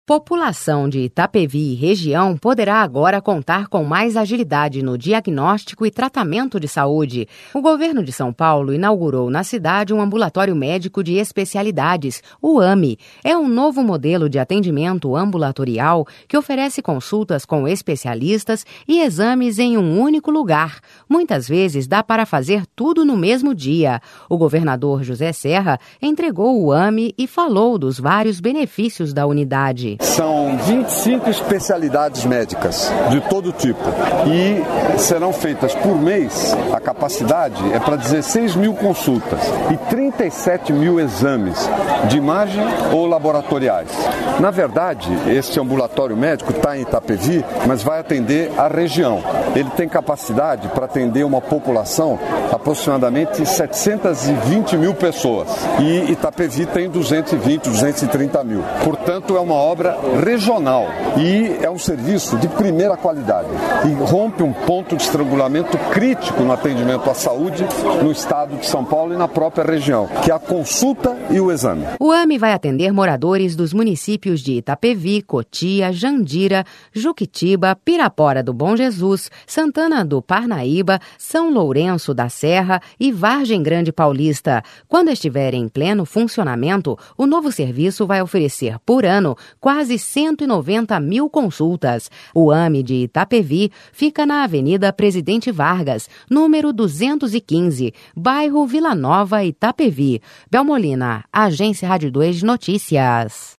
População de Itapevi e região poderá agora contar com mais agilidade no diagnóstico e tratamento de saúde. O governo de São Paulo inaugurou na cidade um ambulatório médico de especialidades, o AME. É um novo modelo de atendimento ambulatorial que oferece consultas com especialistas e exames em um único lugar. Muitas vezes dá para fazer tudo no mesmo dia. O governador José Serra entregou o AME e falou dos vários benefícios da unidade. São 25 especialidades médicas de todo tipo e serão feitas por mês. A capacidade é para 16 mil consultas e 37 mil exames de imagem ou laboratoriais. Na verdade, este ambulatório médico está em Itapevi, mas vai atender a região. Ele tem capacidade para atender uma população aproximadamente 720 mil pessoas e Itapevi tem 230 mil. Portanto, é uma obra regional e é um serviço de primeira qualidade e rompe um ponto de estrangulamento crítico no atendimento à saúde no estado de São Paulo e na própria região, que é a consulta e o exame. O AME vai atender moradores dos municípios de Itapevi, Cotia, Jandira, Juquitiba, Pirapora do Bom Jesus, Santana do Parnaíba, São Lourenço da Serra e Vargem Grande Paulista. Quando estiver em pleno funcionamento, o novo serviço vai oferecer por ano quase 190 mil consultas. O AME de Itapevi fica na Avenida Presidente Vargas, número 215, bairro Vila Nova, Itapevi. Belmolina, Agência Rádio 2 de Notícias.